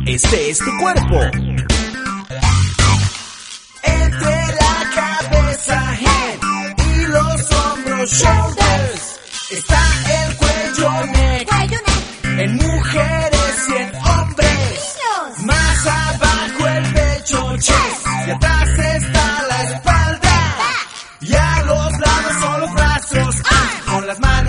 este es tu cuerpo. Entre la cabeza, head, y los hombros, shoulders, está el cuello, neck, en mujeres y en hombres. Más abajo el pecho, chest, y atrás está la espalda. Y a los lados son los brazos, con las manos